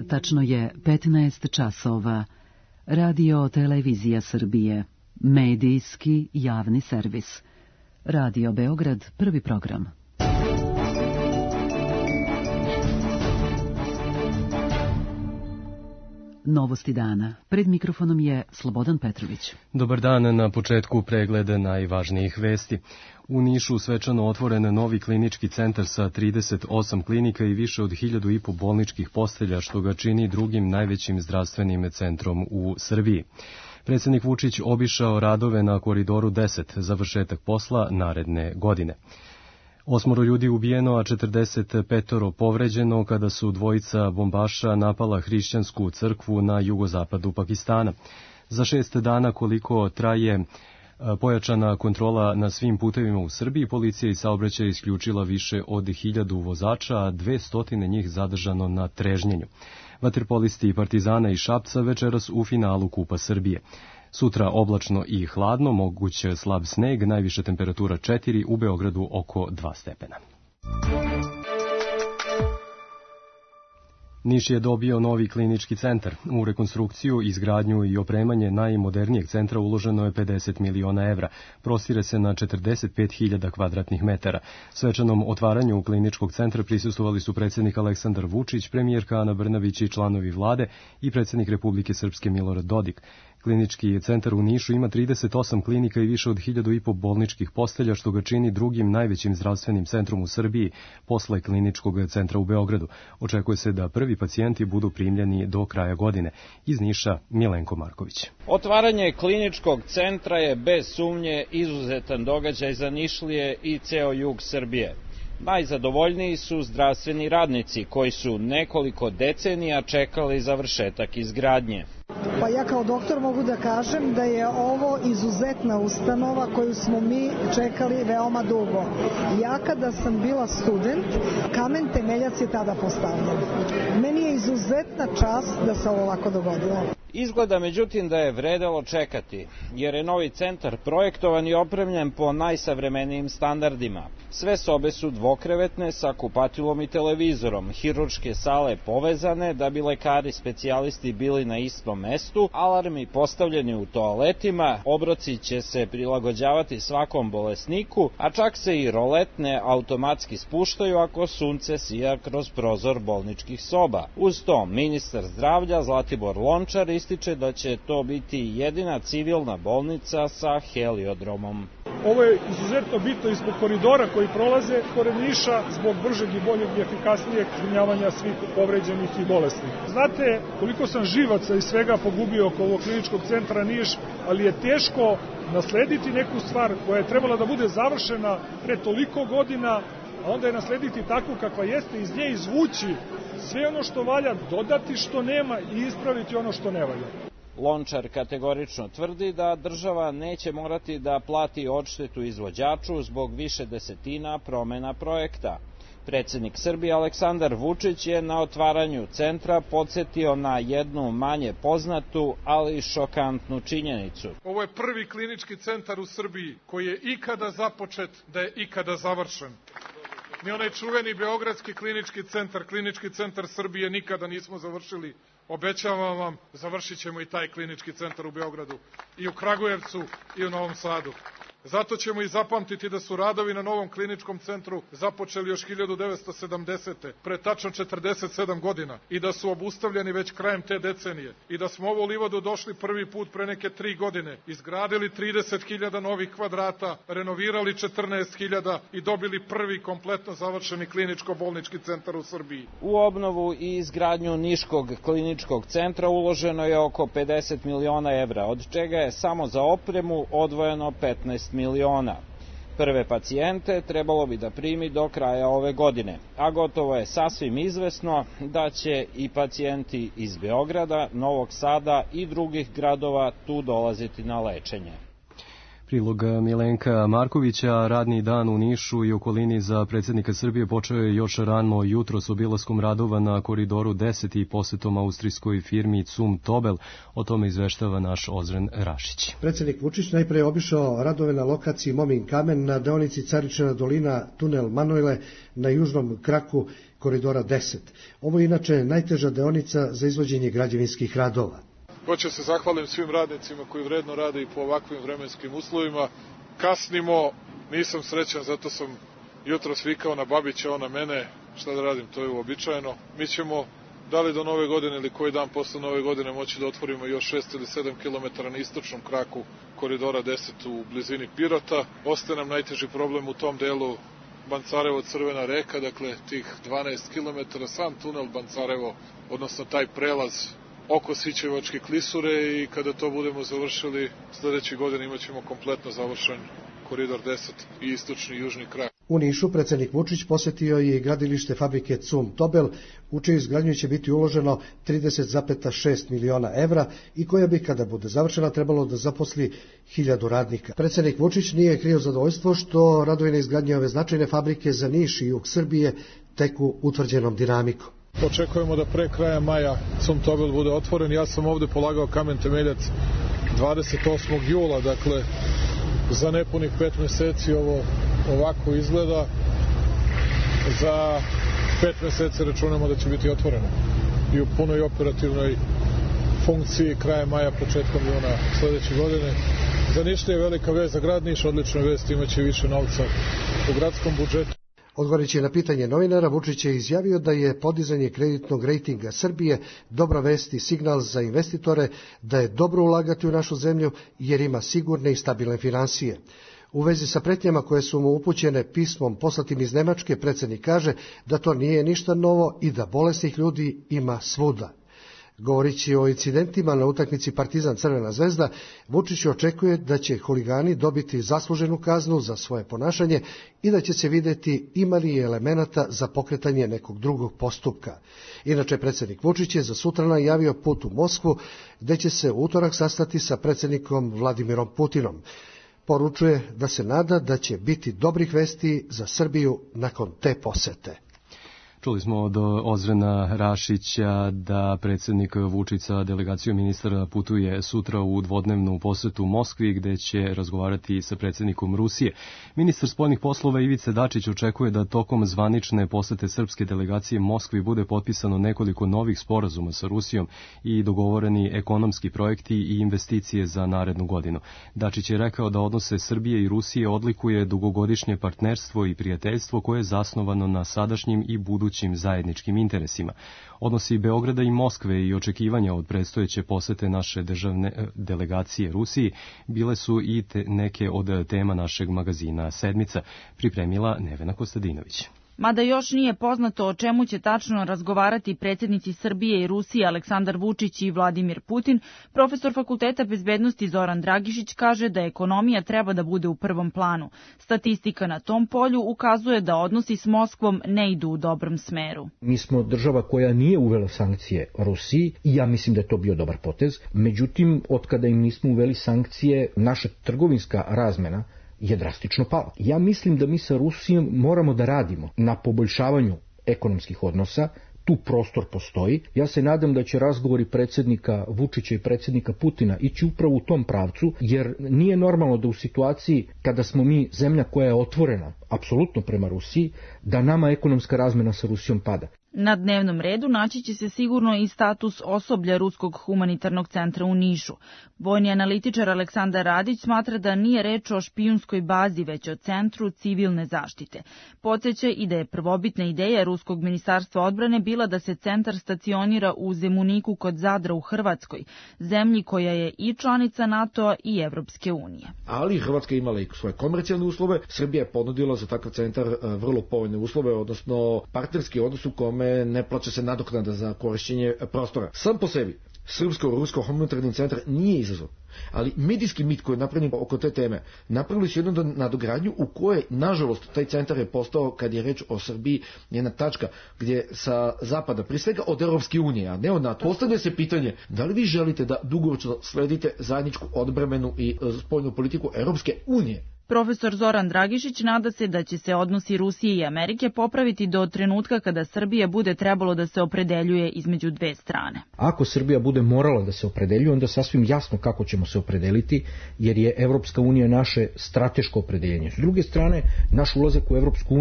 Tačno je 15 časova. Radio Televizija Srbije. Medijski javni servis. Radio Beograd, prvi program. Novosti dana. Pred mikrofonom je Slobodan Petrović. Dobar dan, na početku pregleda najvažnijih vesti. U Nišu svečano otvoren novi klinički centar sa 38 klinika i više od 1500 bolničkih postelja, što ga čini drugim najvećim zdravstvenim centrom u Srbiji. Predsjednik Vučić obišao radove na Koridoru 10, završetak posla naredne godine. 8 ljudi ubijeno, a 45 povređeno kada su dvojica bombaša napala hrišćansku crkvu na jugozapadu Pakistana. Za 6 dana koliko traje pojačana kontrola na svim putevima u Srbiji, policija i saobraćaj isključila više od 1000 vozača, a 200 njih zadržano na trežnjenju. Vaterpolisti Partizana i Šapca večeras u finalu Kupa Srbije. Sutra oblačno i hladno, moguć slab sneg, najviša temperatura 4, u Beogradu oko 2 stepena. Niš je dobio novi klinički centar. U rekonstrukciju, izgradnju i opremanje najmodernijeg centra uloženo je 50 miliona evra. Prostire se na 45.000 kvadratnih metara. Svečanom otvaranju kliničkog centra prisustvovali su predsjednik Aleksandar Vučić, premijerka Ana Brnabić i članovi vlade i predsjednik Republike Srpske Milorad Dodik. Klinički centar u Nišu ima 38 klinika i više od 1500 bolničkih postelja, što ga čini drugim najvećim zdravstvenim centrom u Srbiji posle kliničkog centra u Beogradu. Očekuje se da prvi pacijenti budu primljeni do kraja godine. Iz Niša, Milenko Marković. Otvaranje kliničkog centra je bez sumnje izuzetan događaj za Nišlije i ceo jug Srbije. Najzadovoljniji su zdravstveni radnici koji su nekoliko decenija čekali završetak izgradnje. Pa ja kao doktor mogu da kažem da je ovo izuzetna ustanova koju smo mi čekali veoma dugo. Ja kada sam bila student, kamen temeljac je tada postavljen. Meni je izuzetna čast da se ovo ovako dogodilo. Izgleda međutim da je vredelo čekati, jer je novi centar projektovan i opremljen po najsavremenijim standardima. Sve sobe su dvokrevetne sa kupatilom i televizorom, hirurške sale povezane da bi lekari specijalisti bili na istom mestu, alarmi postavljeni u toaletima, obroci će se prilagođavati svakom bolesniku, a čak se i roletne automatski spuštaju ako sunce sija kroz prozor bolničkih soba. Uz to, ministar zdravlja Zlatibor Lončar ističe da će to biti jedina civilna bolnica sa heliodromom. Ovo je izuzetno bitno i zbog koridora koji prolaze pored Niša, zbog bržeg i boljeg i efikasnijeg zbrinjavanja svih povređenih i bolesnih. Znate koliko sam živaca i svega pogubio oko ovog kliničkog centra Niš, ali je teško naslediti neku stvar koja je trebala da bude završena pre toliko godina, a onda je naslediti takvu kakva jeste, iz nje izvući sve ono što valja, dodati što nema i ispraviti ono što ne valja. Lončar kategorično tvrdi da država neće morati da plati odštetu izvođaču zbog više desetina promena projekta. Predsjednik Srbije Aleksandar Vučić je na otvaranju centra podsjetio na jednu manje poznatu, ali šokantnu činjenicu. Ovo je prvi klinički centar u Srbiji koji je ikada započet, da je ikada završen. Ni onaj čuveni beogradski klinički centar Srbije nikada nismo završili. Obećavam vam, završit ćemo i taj klinički centar u Beogradu, i u Kragujevcu, i u Novom Sadu. Zato ćemo i zapamtiti da su radovi na novom kliničkom centru započeli još 1970. pre tačno 47 godina i da su obustavljeni već krajem te decenije i da smo ovu livadu došli prvi put pre neke 3 godine, izgradili 30.000 novih kvadrata, renovirali 14.000 i dobili prvi kompletno završeni kliničko-bolnički centar u Srbiji. U obnovu i izgradnju Niškog kliničkog centra uloženo je oko 50 miliona evra, od čega je samo za opremu odvojeno 15 miliona. Prve pacijente trebalo bi da primi do kraja ove godine, a gotovo je sasvim izvesno da će i pacijenti iz Beograda, Novog Sada i drugih gradova tu dolaziti na lečenje. Prilog Milenka Markovića. Radni dan u Nišu i okolini za predsjednika Srbije počeo je još rano jutro s obilaskom radova na Koridoru 10 i posjetom austrijskoj firmi Zum Tobel. O tome izveštava naš Ozren Rašić. Predsjednik Vučić najpre obišao radove na lokaciji Momin kamen na deonici Caričina dolina tunel Manojle na južnom kraku koridora 10. Ovo je inače najteža deonica za izvođenje građevinskih radova. Hoće se zahvalim svim radnicima koji vredno rade i po ovakvim vremenskim uslovima. Kasnimo, nisam srećan, zato sam jutros vikao na Babića, on na mene. Šta da radim, to je uobičajeno. Mi ćemo, da li do nove godine ili koji dan posle nove godine, moći da otvorimo još 6 ili 7 km na istočnom kraku koridora 10 u blizini Pirota. Ostaje nam najteži problem u tom delu Bancarevo-Crvena reka, dakle tih 12 km, sam tunel Bancarevo, odnosno taj prelaz oko Sićevačke klisure, i kada to budemo završili, sledeće godine imaćemo kompletno završen koridor 10 i istočni i južni krak. U Nišu predsjednik Vučić posjetio je i gradilište fabrike CUM Tobel, u čiju izgradnju će biti uloženo 30,6 miliona evra i koja bi, kada bude završena, trebalo da zaposli 1000 radnika. Predsjednik Vučić nije krio zadovoljstvo što radovi na izgradnji ove značajne fabrike za Niš i jug Srbije teku utvrđenom dinamikom. Očekujemo da pre kraja maja CUM Tobel bude otvoren. Ja sam ovde polagao kamen temeljac 28. jula, dakle za nepunih 5 meseci ovo ovako izgleda. Za 5 meseci računamo da će biti otvoreno i u punoj operativnoj funkciji krajem maja, početkom juna sledeće godine. Za Niš je velika vest, za grad Niš odlična vest, imaće više novca u gradskom budžetu. Odgovoreći na pitanje novinara, Vučić je izjavio da je podizanje kreditnog rejtinga Srbije dobra vest i signal za investitore da je dobro ulagati u našu zemlju jer ima sigurne i stabilne finansije. U vezi sa pretnjama koje su mu upućene pismom poslatim iz Nemačke, predsjednik kaže da to nije ništa novo i da bolesnih ljudi ima svuda. Govorići o incidentima na utakmici Partizan-Crvena zvezda, Vučić očekuje da će huligani dobiti zasluženu kaznu za svoje ponašanje i da će se vidjeti ima li elemenata za pokretanje nekog drugog postupka. Inače, predsjednik Vučić je za sutra najavio put u Moskvu, gde će se u utorak sastati sa predsjednikom Vladimirom Putinom. Poručuje da se nada da će biti dobrih vesti za Srbiju nakon te posete. Čuli smo od Ozrena Rašića da predsjednik Vučić sa delegacijom ministara putuje sutra u dvodnevnu posetu u Moskvi, gde će razgovarati sa predsjednikom Rusije. Ministar spoljnih poslova Ivica Dačić očekuje da tokom zvanične posete srpske delegacije Moskvi bude potpisano nekoliko novih sporazuma sa Rusijom i dogovoreni ekonomski projekti i investicije za narednu godinu. Dačić je rekao da odnose Srbije i Rusije odlikuje dugogodišnje partnerstvo i prijateljstvo koje je zasnovano na sadašnjim i budućim zajedničkim interesima. Odnosi Beograda i Moskve i očekivanja od predstojeće posete naše državne delegacije Rusiji bile su i neke od tema našeg magazina Sedmica, pripremila Nevena Kostadinović. Mada još nije poznato o čemu će tačno razgovarati predsjednici Srbije i Rusije Aleksandar Vučić i Vladimir Putin, profesor Fakulteta bezbednosti Zoran Dragišić kaže da ekonomija treba da bude u prvom planu. Statistika na tom polju ukazuje da odnosi s Moskvom ne idu u dobrom smeru. Mi smo država koja nije uvela sankcije Rusiji i ja mislim da je to bio dobar potez. Međutim, otkada im nismo uveli sankcije, naša trgovinska razmena je drastično pala. Ja mislim da mi sa Rusijom moramo da radimo na poboljšavanju ekonomskih odnosa, tu prostor postoji. Ja se nadam da će razgovori predsjednika Vučića i predsjednika Putina ići upravo u tom pravcu, jer nije normalno da u situaciji kada smo mi zemlja koja je otvorena apsolutno prema Rusiji, da nama ekonomska razmena sa Rusijom pada. Na dnevnom redu naći će se sigurno i status osoblja Ruskog humanitarnog centra u Nišu. Vojni analitičar Aleksandar Radić smatra da nije reč o špijunskoj bazi, već o centru civilne zaštite. Podsjeća i da je prvobitna ideja Ruskog ministarstva odbrane bila da se centar stacionira u Zemuniku kod Zadra u Hrvatskoj, zemlji koja je i članica NATO-a i Evropske unije. Ali Hrvatska imala i svoje komercijalne uslove, Srbija je ponudila za takav centar vrlo povoljne uslove, odnosno partnerski odnos u kome ne plaća se nadoknada za korišćenje prostora. Sam po sebi, Srpsko-Rusko humanitarni centar nije izazov, ali medijski mit koji je napravljen oko te teme, napravili su jednu nadogradnju u kojoj, nažalost, taj centar je postao, kad je reč o Srbiji, jedna tačka gdje sa zapada, prije svega od Europske unije, a ne od NATO, postavlja se pitanje da li vi želite da dugoročno sledite zajedničku odbrambenu i spoljnu politiku Europske unije. Profesor Zoran Dragišić nada se da će se odnosi Rusije i Amerike popraviti do trenutka kada Srbija bude trebalo da se opredeljuje između dve strane. Ako Srbija bude morala da se opredeljuje, onda sasvim jasno kako ćemo se opredeliti, jer je Evropska unija naše strateško opredeljenje. S druge strane, naš ulazak u Evropsku uniju,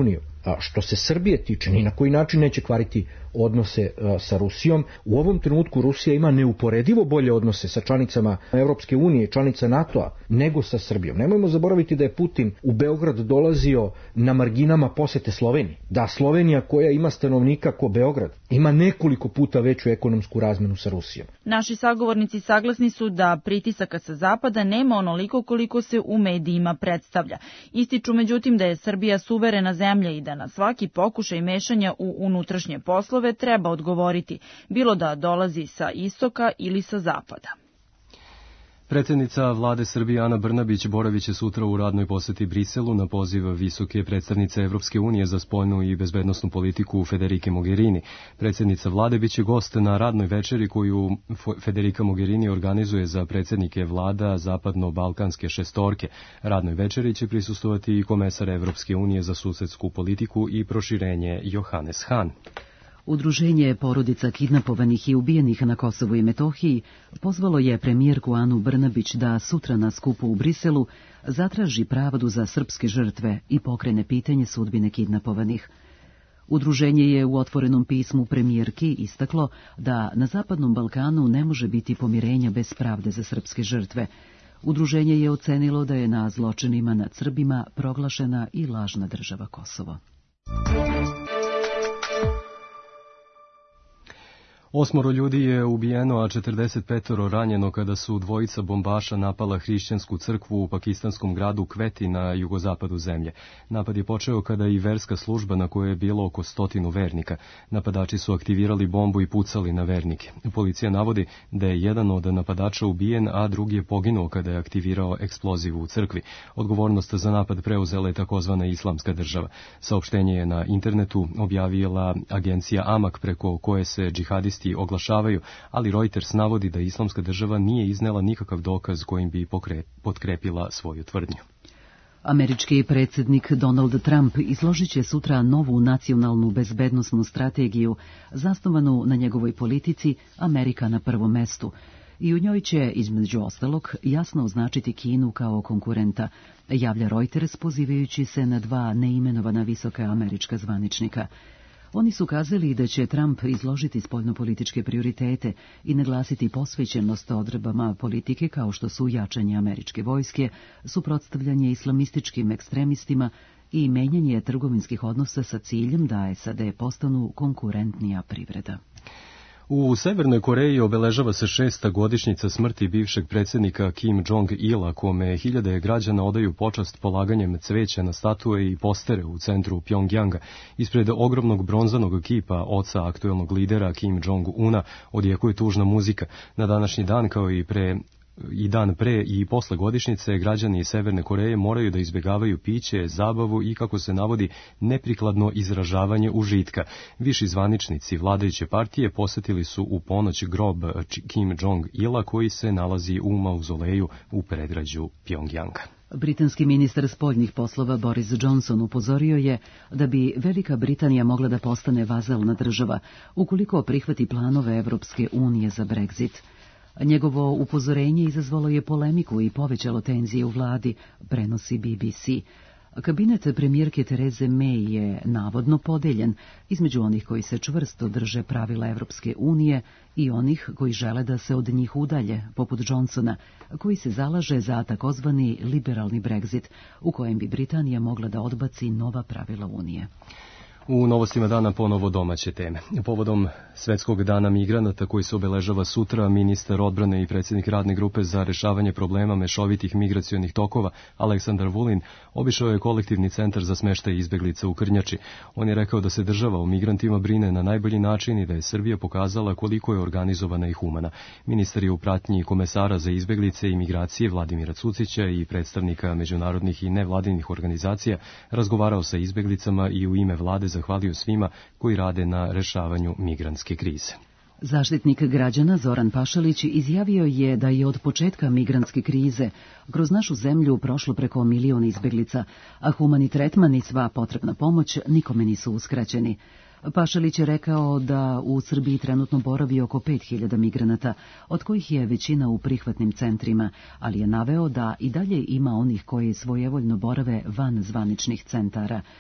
Što se Srbije tiče, ni na koji način neće kvariti odnose sa Rusijom. U ovom trenutku Rusija ima neuporedivo bolje odnose sa članicama Evropske unije i članica NATO-a nego sa Srbijom. Nemojmo zaboraviti da je Putin u Beograd dolazio na marginama posete Sloveniji. Da Slovenija, koja ima stanovnika ko Beograd, ima nekoliko puta veću ekonomsku razmenu sa Rusijom. Naši sagovornici saglasni su da pritisaka sa zapada nema onoliko koliko se u medijima predstavlja. Ističu međutim da je Srbija suverena zemlja i da na svaki pokušaj mešanja u unutrašnje poslove treba odgovoriti, bilo da dolazi sa istoka ili sa zapada. Predsjednica vlade Srbije Ana Brnabić boravit će sutra u radnoj poseti Briselu na poziv visoke predstavnice Evropske unije za spoljnu i bezbednosnu politiku Federike Mogherini. Predsjednica vlade biće gost na radnoj večeri koju Federika Mogherini organizuje za predsjednike vlada zapadno-balkanske šestorke. Radnoj večeri će prisustovati i komesar Evropske unije za susedsku politiku i proširenje Johannes Hahn. Udruženje porodica kidnapovanih i ubijenih na Kosovu i Metohiji pozvalo je premijerku Anu Brnabić da sutra na skupu u Briselu zatraži pravdu za srpske žrtve i pokrene pitanje sudbine kidnapovanih. Udruženje je u otvorenom pismu premijerki istaklo da na Zapadnom Balkanu ne može biti pomirenja bez pravde za srpske žrtve. Udruženje je ocenilo da je na zločinima nad Srbima proglašena i lažna država Kosovo. 8 ljudi je ubijeno, a 45 ranjeno kada su dvojica bombaša napala hrišćansku crkvu u pakistanskom gradu Kveti na jugozapadu zemlje. Napad je počeo kada i verska služba na kojoj je bilo oko 100 vernika. Napadači su aktivirali bombu i pucali na vernike. Policija navodi da je jedan od napadača ubijen, a drugi je poginuo kada je aktivirao eksploziv u crkvi. Odgovornost za napad preuzela je takozvana Islamska država. Saopštenje je na internetu objavila agencija Amak, preko koje se džihadisti oglašavaju, ali Reuters navodi da Islamska država nije iznela nikakav dokaz kojim bi potkrepila svoju tvrdnju. Američki predsjednik Donald Trump izložit će sutra novu nacionalnu bezbednosnu strategiju zasnovanu na njegovoj politici Amerika na prvom mestu. I u njoj će, između ostalog, jasno označiti Kinu kao konkurenta, javlja Reuters pozivajući se na 2 neimenovana visoka američka zvaničnika. Oni su kazali da će Trump izložiti spoljnopolitičke prioritete i naglasiti posvećenost odredbama politike kao što su jačanje američke vojske, suprotstavljanje islamističkim ekstremistima i menjanje trgovinskih odnosa sa ciljem da SAD postanu konkurentnija privreda. U Severnoj Koreji obeležava se 6. godišnjica smrti bivšeg predsjednika Kim Jong-ila, kome hiljade građana odaju počast polaganjem cveća na statue i postere u centru Pjongjanga. Ispred ogromnog bronzanog kipa oca aktuelnog lidera Kim Jong-una odjekuje tužna muzika. Na današnji dan, kao i dan pre i posle godišnjice, građani Severne Koreje moraju da izbjegavaju piće, zabavu i, kako se navodi, neprikladno izražavanje užitka. Viši zvaničnici vladajuće partije posetili su u ponoć grob Kim Jong-ila koji se nalazi u mauzoleju u predgrađu Pjongjanga. Britanski ministar spoljnih poslova Boris Johnson upozorio je da bi Velika Britanija mogla da postane vazalna država ukoliko prihvati planove Evropske unije za Brexit. Njegovo upozorenje izazvalo je polemiku i povećalo tenzije u vladi, prenosi BBC. Kabinet premijerke Tereze May je navodno podeljen između onih koji se čvrsto drže pravila Evropske unije i onih koji žele da se od njih udalje, poput Johnsona, koji se zalaže za takozvani liberalni Brexit, u kojem bi Britanija mogla da odbaci nova pravila Unije. U novostima dana ponovo domaće teme. Povodom Svetskog dana migranata koji se obeležava sutra, ministar odbrane i predsjednik radne grupe za rešavanje problema mešovitih migracionih tokova Aleksandar Vulin obišao je kolektivni centar za smeštaj izbeglica u Krnjači. On je rekao da se država o migrantima brine na najbolji način i da je Srbija pokazala koliko je organizovana i humana. Ministar je u pratnji komesara za izbeglice i migracije Vladimira Cucića i predstavnika međunarodnih i nevladinih organizacija razgovarao sa izbeglicama i u ime vlade zahvalio svima koji rade na rešavanju migrantske krize. Zaštitnik građana Zoran Pašalić izjavio je da je od početka migrantske krize kroz našu zemlju prošlo preko 1 milion izbeglica, a humani tretman i sva potrebna pomoć nikome nisu uskraćeni. Pašalić je rekao da u Srbiji trenutno boravi oko 5.000 migranata, od kojih je većina u prihvatnim centrima, ali je naveo da i dalje ima onih koji svojevoljno borave van zvaničnih centara.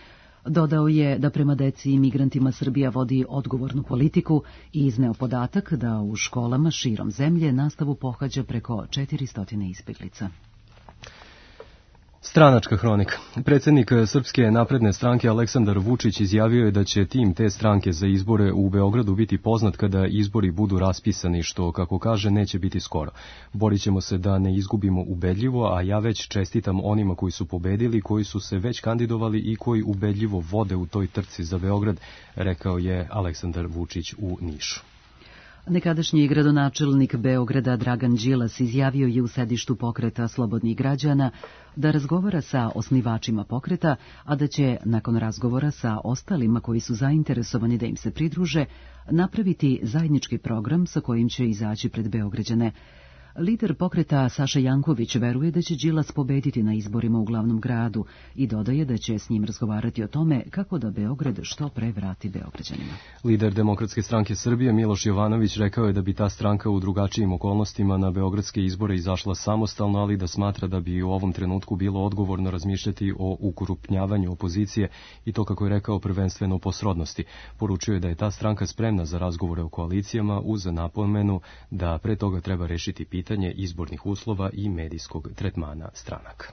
Dodao je da prema deci i migrantima Srbija vodi odgovornu politiku i izneo podatak da u školama širom zemlje nastavu pohađa preko 400 izbjeglica. Stranačka hronika. Predsjednik Srpske napredne stranke Aleksandar Vučić izjavio je da će tim te stranke za izbore u Beogradu biti poznat kada izbori budu raspisani, što, kako kaže, neće biti skoro. Borit ćemo se da ne izgubimo ubedljivo, a ja već čestitam onima koji su pobedili, koji su se već kandidovali i koji ubedljivo vode u toj trci za Beograd, rekao je Aleksandar Vučić u Nišu. Nekadašnji gradonačelnik Beograda Dragan Đilas izjavio je u sedištu pokreta Slobodnih građana da razgovara sa osnivačima pokreta, a da će nakon razgovora sa ostalima koji su zainteresovani da im se pridruže napraviti zajednički program sa kojim će izaći pred Beograđane. Lider pokreta Saša Janković veruje da će Đilas pobediti na izborima u glavnom gradu i dodaje da će s njim razgovarati o tome kako da Beograd što pre vrati Beograđanima. Lider Demokratske stranke Srbije Miloš Jovanović rekao je da bi ta stranka u drugačijim okolnostima na beogradske izbore izašla samostalno, ali da smatra da bi u ovom trenutku bilo odgovorno razmišljati o ukrupnjavanju opozicije i to, kako je rekao, prvenstveno po srodnosti. Poručio je da je ta stranka spremna za razgovore o koalicijama uz napomenu da pre toga treba rešiti pitanje izbornih uslova i medijskog tretmana stranaka.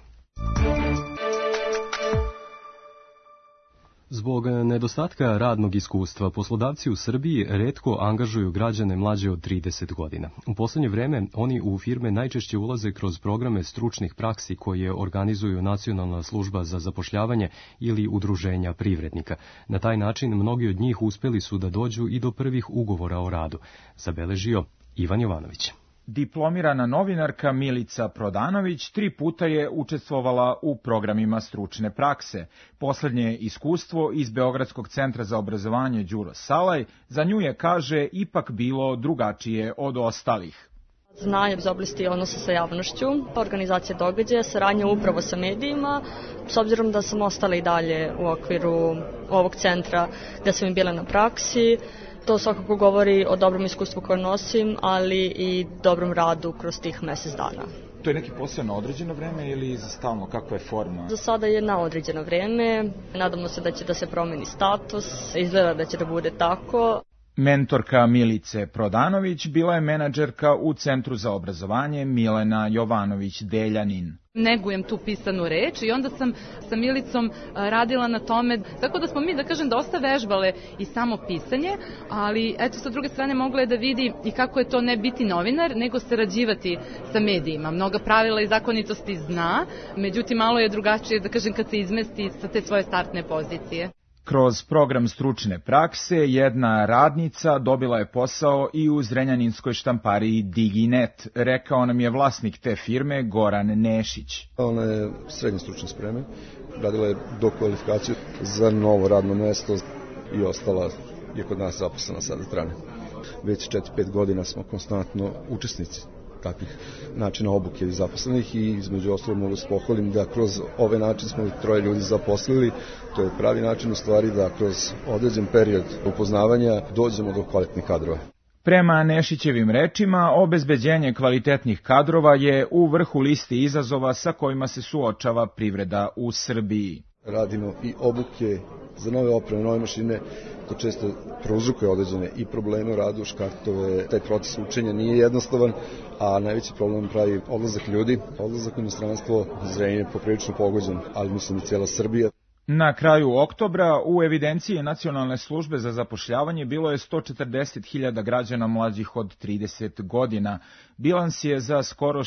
Zbog nedostatka radnog iskustva, poslodavci u Srbiji retko angažuju građane mlađe od 30 godina. U poslednje vreme oni u firme najčešće ulaze kroz programe stručnih praksi koje organizuju Nacionalna služba za zapošljavanje ili udruženja privrednika. Na taj način mnogi od njih uspeli su da dođu i do prvih ugovora o radu, zabeležio Ivan Jovanović. Diplomirana novinarka Milica Prodanović 3 puta je učestvovala u programima stručne prakse. Poslednje iskustvo iz Beogradskog centra za obrazovanje Đuro Salaj za nju je, kaže, ipak bilo drugačije od ostalih. Znanje iz oblasti odnosa sa javnošću, organizacija događaja, saradnja upravo sa medijima, s obzirom da sam ostala i dalje u okviru ovog centra gde sam i bila na praksi. To svakako govori o dobrom iskustvu koje nosim, ali i dobrom radu kroz tih mesec dana. To je neki posao na određeno vreme ili za stalno? Kakva je forma? Za sada je na određeno vreme. Nadamo se da će da se promeni status. Izgleda da će da bude tako. Mentorka Milice Prodanović bila je menadžerka u Centru za obrazovanje Milena Jovanović-Deljanin. Negujem tu pisanu reč i onda sam sa Milicom radila na tome, tako da smo mi, da kažem, dosta vežbale i samo pisanje, ali eto, sa druge strane mogla je da vidi i kako je to ne biti novinar, nego sarađivati sa medijima. Mnoga pravila i zakonitosti zna, međutim malo je drugačije, da kažem, kad se izmesti sa te svoje startne pozicije. Kroz program stručne prakse jedna radnica dobila je posao i u zrenjaninskoj štampariji Diginet, rekao nam je vlasnik te firme Goran Nešić. Ona je srednje stručne spreme, radila je dokvalifikaciju za novo radno mesto i ostala je kod nas zaposlena sada trajno. Već 4-5 godina smo konstantno učesnici takvih načina obuke zaposlenih i između ostalog mogu se pohvalim da kroz ovaj način smo 3 ljudi zaposlili. To je pravi način u stvari da kroz određen period upoznavanja dođemo do kvalitetnih kadrova. Prema Nešićevim rečima, obezbeđenje kvalitetnih kadrova je u vrhu liste izazova sa kojima se suočava privreda u Srbiji. Radimo i obuke za nove opreme, nove mašine, to često prouzrokuje određene i probleme u radu, škartove, taj proces učenja nije jednostavan, a najveći problem pravi odlazak ljudi, odlazak u inostranstvo. Zrenjanin je poprilično pogođen, ali mislim i cijela Srbija. Na kraju oktobra u evidenciji Nacionalne službe za zapošljavanje bilo je 140.000 građana mlađih od 30 godina. Bilans je za skoro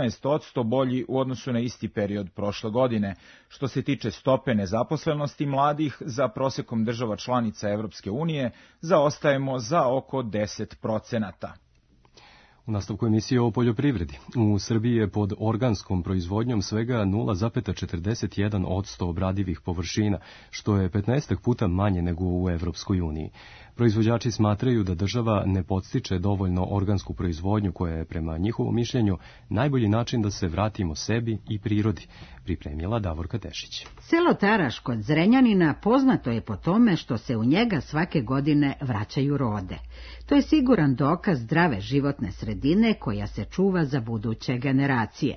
16% bolji u odnosu na isti period prošle godine. Što se tiče stope nezaposlenosti mladih, za prosekom država članica Evropske unije zaostajemo za oko 10%. U nastavku emisije o poljoprivredi. U Srbiji je pod organskom proizvodnjom svega 0,41% obradivih površina, što je 15 puta manje nego u Evropskoj uniji. Proizvođači smatraju da država ne podstiče dovoljno organsku proizvodnju koja je prema njihovom mišljenju najbolji način da se vratimo sebi i prirodi, pripremila Davorka Tešić. Selo Taraš kod Zrenjanina poznato je po tome što se u njega svake godine vraćaju rode. To je siguran dokaz zdrave životne sredine koja se čuva za buduće generacije.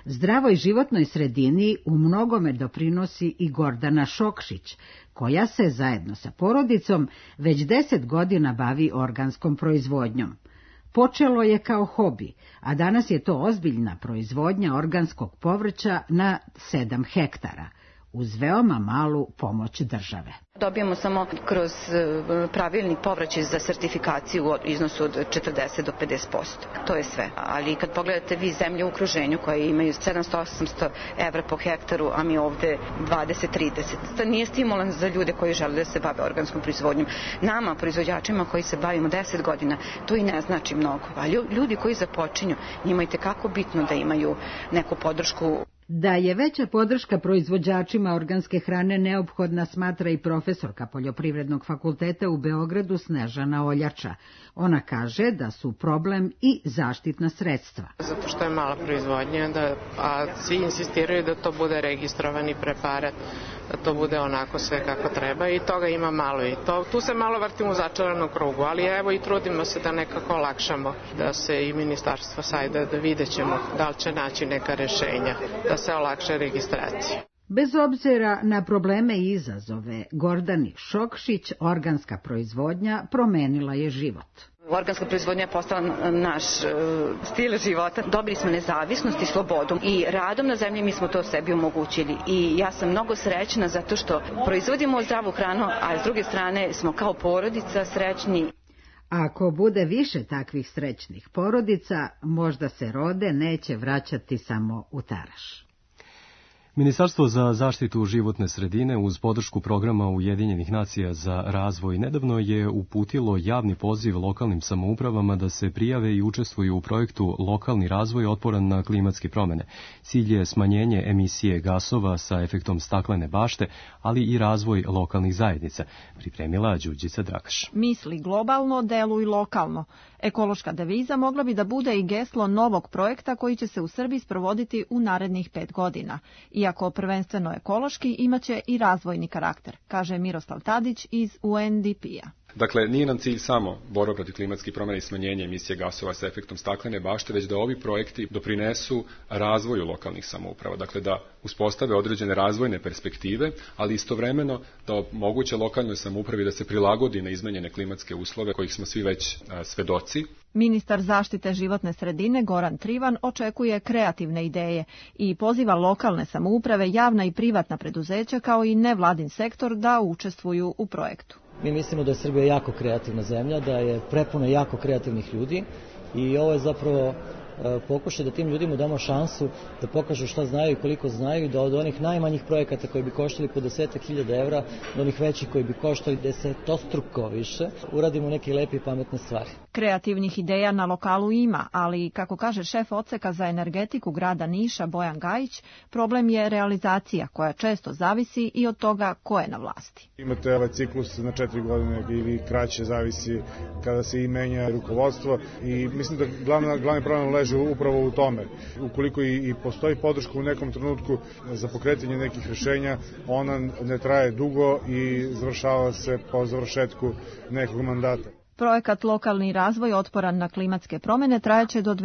Zdravoj životnoj sredini u mnogome doprinosi i Gordana Šokšić, koja se zajedno sa porodicom već 10 godina bavi organskom proizvodnjom. Počelo je kao hobi, a danas je to ozbiljna proizvodnja organskog povrća na 7 hektara, uz veoma malu pomoć države. Dobijemo samo kroz pravilnik povraćaj za sertifikaciju u iznosu od 40 do 50%. To je sve. Ali kad pogledate vi zemlje u okruženju koje imaju 700-800 evra po hektaru, a mi ovde 20-30. To nije stimulans za ljude koji žele da se bave organskom proizvodnjom. Nama, proizvođačima koji se bavimo 10 godina, to i ne znači mnogo. Ali ljudi koji započinju, njima je tekako bitno da imaju neku podršku. Da je veća podrška proizvođačima organske hrane neophodna, smatra i profesorka Poljoprivrednog fakulteta u Beogradu Snežana Oljača. Ona kaže da su problem i zaštitna sredstva. Zato što je mala proizvodnja, a svi insistiraju da to bude registrovani preparat, da to bude onako sve kako treba i toga ima malo. I tu se malo vrtimo u začaranom krugu, ali evo i trudimo se da nekako olakšamo, da se i ministarstvo sajde, da vidjet ćemo da li će naći neka rešenja, da se olakša registracija. Bez obzira na probleme i izazove, Gordani Šokšić organska proizvodnja promenila je život. Organska proizvodnja je postala naš stil života. Dobili smo nezavisnost i slobodu i radom na zemlji mi smo to sebi omogućili. I ja sam mnogo srećna zato što proizvodimo zdravu hranu, a s druge strane smo kao porodica srećni. Ako bude više takvih srećnih porodica, možda se rode neće vraćati samo u Taraš. Ministarstvo za zaštitu životne sredine uz podršku programa Ujedinjenih nacija za razvoj nedavno je uputilo javni poziv lokalnim samoupravama da se prijave i učestvuju u projektu Lokalni razvoj otporan na klimatske promene. Cilj je smanjenje emisije gasova sa efektom staklene bašte, ali i razvoj lokalnih zajednica, pripremila Đurđica Drakaš. Misli globalno, deluj lokalno. Ekološka deviza mogla bi da bude i geslo novog projekta koji će se u Srbiji sprovoditi u narednih 5 godina. Iako prvenstveno ekološki, imaće i razvojni karakter, kaže Miroslav Tadić iz UNDP-a. Dakle, nije nam cilj samo borba protiv klimatskih promjena i smanjenje emisije gasova sa efektom staklene bašte, već da ovi projekti doprinesu razvoju lokalnih samouprava, dakle da uspostave određene razvojne perspektive, ali istovremeno da omoguće lokalnoj samoupravi da se prilagodi na izmenjene klimatske uslove kojih smo svi već svedoci. Ministar zaštite životne sredine Goran Trivan očekuje kreativne ideje i poziva lokalne samouprave, javna i privatna preduzeća kao i nevladin sektor da učestvuju u projektu. Mi mislimo da je Srbija jako kreativna zemlja, da je prepuna jako kreativnih ljudi i ovo je zapravo pokušaj da tim ljudima damo šansu da pokažu šta znaju i koliko znaju, da od onih najmanjih projekata koji bi koštali po 10.000 evra do onih većih koji bi koštali 10-struko više, uradimo neke lepe i pametne stvari. Kreativnih ideja na lokalu ima, ali, kako kaže šef odseka za energetiku grada Niša Bojan Gajić, problem je realizacija koja često zavisi i od toga ko je na vlasti. Imate ovaj ciklus na 4 godine ili kraće, zavisi kada se i menja rukovodstvo i mislim da glavni problem leži upravo u tome. Ukoliko i postoji podrška u nekom trenutku za pokretanje nekih rešenja, ona ne traje dugo i završava se po završetku nekog mandata. Projekat Lokalni razvoj otporan na klimatske promjene trajaće do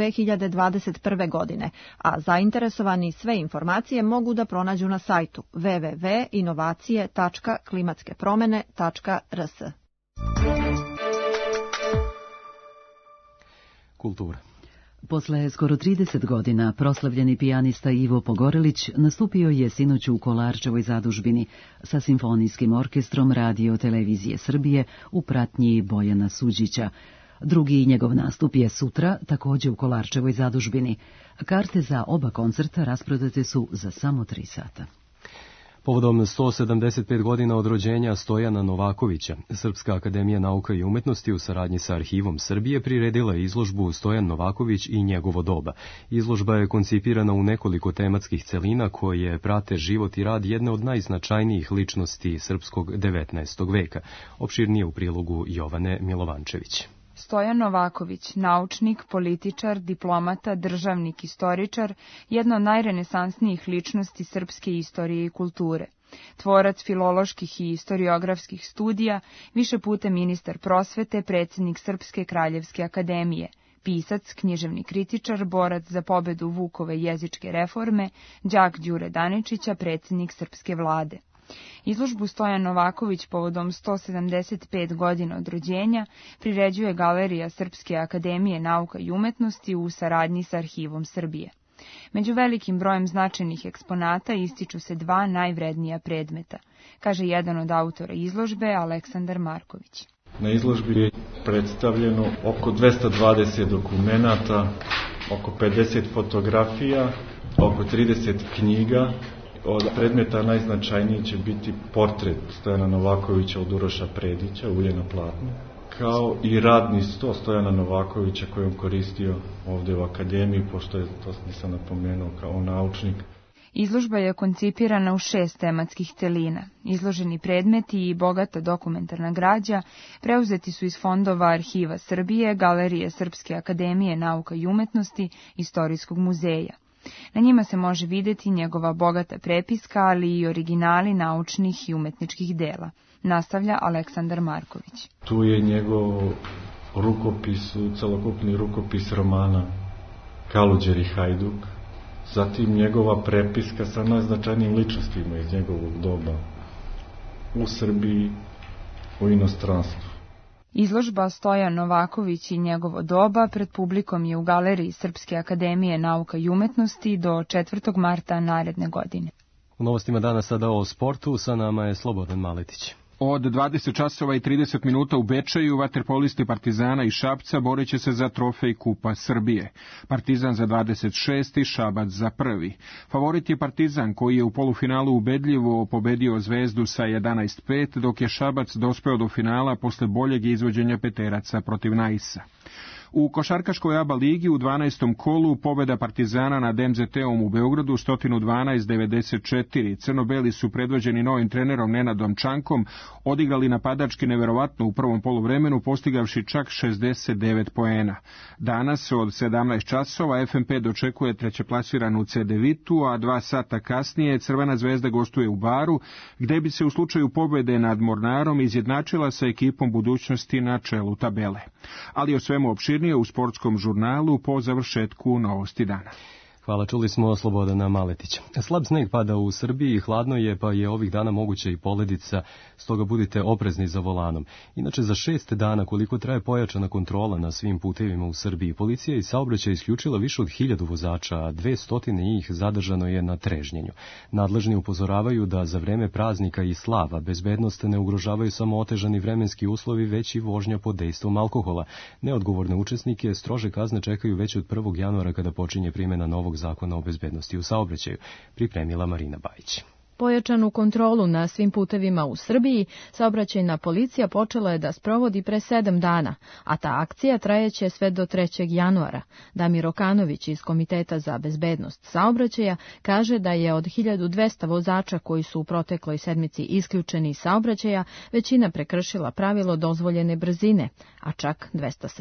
2021. godine, a zainteresovani sve informacije mogu da pronađu na sajtu www.inovacije.klimatskepromene.rs. Kultura. Posle skoro 30 godina proslavljeni pijanista Ivo Pogorelić nastupio je sinoć u Kolarčevoj zadužbini sa simfonijskim orkestrom Radio Televizije Srbije u pratnji Bojana Suđića. Drugi njegov nastup je sutra, takođe u Kolarčevoj zadužbini. Karte za oba koncerta rasprodate su za samo 3 sata. Povodom 175 godina od rođenja Stojana Novakovića, Srpska akademija nauka i umetnosti u saradnji sa Arhivom Srbije priredila je izložbu Stojan Novaković i njegovo doba. Izložba je koncipirana u nekoliko tematskih celina koje prate život i rad jedne od najznačajnijih ličnosti srpskog 19. veka. Opširnije u prilogu Jovane Milovančević. Stojan Novaković, naučnik, političar, diplomata, državnik, istoričar, jedna od najrenesansnijih ličnosti srpske istorije i kulture. Tvorac filoloških i istoriografskih studija, više puta ministar prosvete, predsjednik Srpske kraljevske akademije, pisac, književni kritičar, borac za pobedu Vukove jezičke reforme, đak Đure Daničića, predsjednik srpske vlade. Izložbu Stojan Novaković povodom 175 godina od rođenja priređuje Galerija Srpske akademije nauka i umetnosti u saradnji sa Arhivom Srbije. Među velikim brojem značajnih eksponata ističu se dva najvrednija predmeta, kaže jedan od autora izložbe, Aleksandar Marković. Na izložbi je predstavljeno oko 220 dokumenata, oko 50 fotografija, oko 30 knjiga. Od predmeta najznačajniji će biti portret Stojana Novakovića od Uroša Predića, ulje na platnu, kao i radni sto Stojana Novakovića koji on koristio ovde u akademiji, pošto je, to nisam napomenuo, kao naučnik. Izložba je koncipirana u 6 tematskih celina. Izloženi predmeti i bogata dokumentarna građa preuzeti su iz fondova Arhiva Srbije, Galerije Srpske akademije nauka i umetnosti, Istorijskog muzeja. Na njima se može videti njegova bogata prepiska, ali i originali naučnih i umetničkih dela, nastavlja Aleksandar Marković. Tu je njegov rukopis, celokupni rukopis romana Kaluđer i Hajduk, zatim njegova prepiska sa najznačajnijim ličnostima iz njegovog doba u Srbiji, u inostranstvu. Izložba Stojan Novaković i njegovo doba pred publikom je u Galeriji Srpske akademije nauka i umetnosti do 4. marta naredne godine. U novostima dana sada o sportu, sa nama je Slobodan Maletić. Od 20 časova i 30 minuta u Bečeju vaterpolisti Partizana i Šapca boreće se za trofej Kupa Srbije. Partizan za 26. Šabac za 1. Favorit je Partizan koji je u polufinalu ubedljivo pobedio Zvezdu sa 11-5, dok je Šabac dospeo do finala posle boljeg izvođenja peteraca protiv Naisa. U košarkaškoj ABA ligi u 12. kolu pobeda Partizana nad MZT-om u Beogradu 112-94. Crno-beli su predvođeni novim trenerom Nenadom Čankom odigrali napadački neverovatno u prvom poluvremenu, postigavši čak 69 poena. Danas od 17 časova FNP dočekuje trećeplasiranu CDVitu, a 2 sata kasnije Crvena zvezda gostuje u Baru, gde bi se u slučaju pobede nad Mornarom izjednačila sa ekipom budućnosti na čelu tabele. Ali o svemu opširnije u sportskom žurnalu po završetku novosti dana. Hvala, čuli smo Slobodana Maletića. Slab sneg pada u Srbiji, hladno je, pa je ovih dana moguća i poledica, stoga budite oprezni za volanom. Inače, za 6 dana, koliko traje pojačana kontrola na svim putevima u Srbiji, policija iz saobraćaja isključila više od 1000 vozača, a 200 njih zadržano je na trežnjenju. Nadležni upozoravaju da za vreme praznika i slava bezbednost ne ugrožavaju samo otežani vremenski uslovi, već i vožnja pod dejstvom alkohola. Neodgovorne učesnike strože kazne čekaju već od 1. januara kada počinje primjena novog zakona o bezbednosti u saobraćaju, pripremila Marina Bajić. Pojačanu kontrolu na svim putevima u Srbiji saobraćajna policija počela je da sprovodi pre 7 dana, a ta akcija trajeće sve do 3. januara. Damir Okanović iz Komiteta za bezbednost saobraćaja kaže da je od 1200 vozača koji su u protekloj sedmici isključeni iz saobraćaja, većina prekršila pravilo dozvoljene brzine, a čak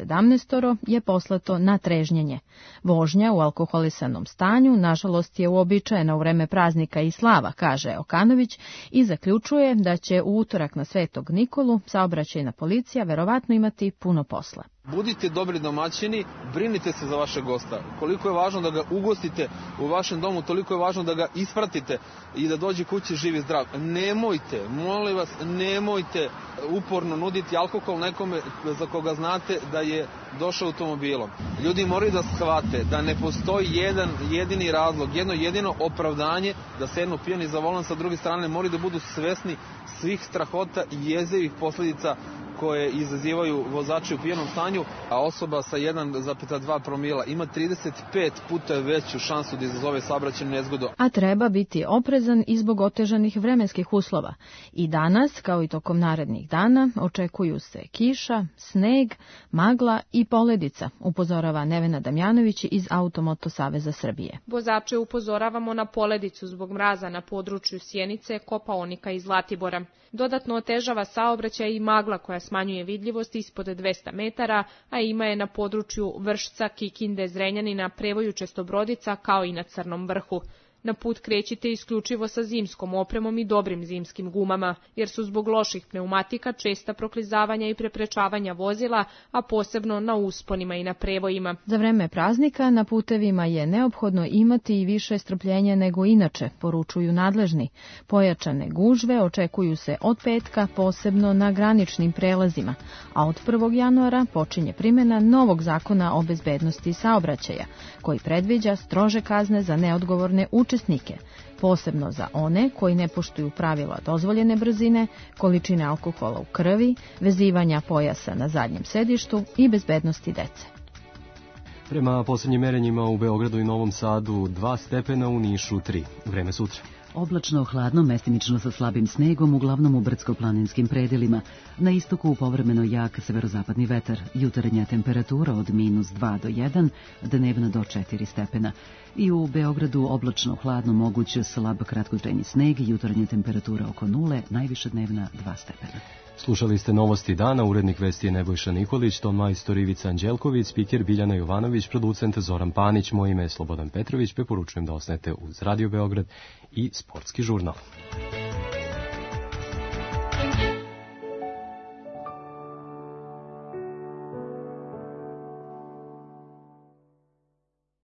217 je poslato na trežnjenje. Vožnja u alkoholisanom stanju, nažalost, je uobičajena u vreme praznika i slava, kaže Okanović, i zaključuje da će u utorak na Svetog Nikolu saobraćajna policija verovatno imati puno posla. Budite dobri domaćini, brinite se za vašeg gosta. Koliko je važno da ga ugostite u vašem domu, toliko je važno da ga ispratite i da dođe kući živ i zdrav. Nemojte, molim vas, nemojte uporno nuditi alkohol nekome za koga znate da je došao automobilom. Ljudi moraju da shvate da ne postoji jedan jedini razlog, jedno jedino opravdanje da sednu pijani za volan, sa druge strane moraju da budu svesni svih strahota i jezivih posljedica koje izazivaju vozači u pijanom stanju, a osoba sa 1,2 promila ima 35 puta veću šansu da izazove saobraćajnu nezgodu. A treba biti oprezan i zbog otežanih vremenskih uslova. I danas, kao i tokom narednih dana, očekuju se kiša, sneg, magla i poledica, upozorava Nevena Damjanović iz Automoto Saveza Srbije. Vozače upozoravamo na poledicu zbog mraza na području Sjenice, Kopaonika i Zlatibora. Dodatno otežava saobraćaj i magla koja smanjuje vidljivost ispod 200 metara, a ima je na području Vršca, Kikinde, Zrenjanina, Prevoju, Čestobrodica, kao i na Crnom vrhu. Na put krećite isključivo sa zimskom opremom i dobrim zimskim gumama, jer su zbog loših pneumatika česta proklizavanja i preprečavanja vozila, a posebno na usponima i na prevojima. Za vreme praznika na putevima je neophodno imati i više strpljenja nego inače, poručuju nadležni. Pojačane gužve očekuju se od petka, posebno na graničnim prelazima, a od 1. januara počinje primjena novog zakona o bezbednosti saobraćaja, koji predviđa strože kazne za neodgovorne učesnike, posebno za one koji ne poštuju pravila dozvoljene brzine, količine alkohola u krvi, vezivanja pojasa na zadnjem sedištu i bezbednosti dece. Prema posljednjim merenjima u Beogradu i Novom Sadu 2 stepena, u Nišu 3. Vreme sutra. Oblačno, hladno, mestimično sa slabim snegom, uglavnom u brdsko-planinskim predelima. Na istoku povremeno jak severozapadni vetar. Jutarnja temperatura od -2 do 1, dnevna do 4 stepena. I u Beogradu oblačno, hladno, moguć slab kratkotrajni sneg, jutarnja temperatura oko 0, najviša dnevna 2 stepena. Slušali ste novosti dana, urednik vesti je Nebojša Nikolić, ton majstor Ivica Anđelković, spiker Biljana Jovanović, producent Zoran Panić, moje ime je Slobodan Petrović, preporučujem da osnete uz Radio Beograd i Sportski žurnal.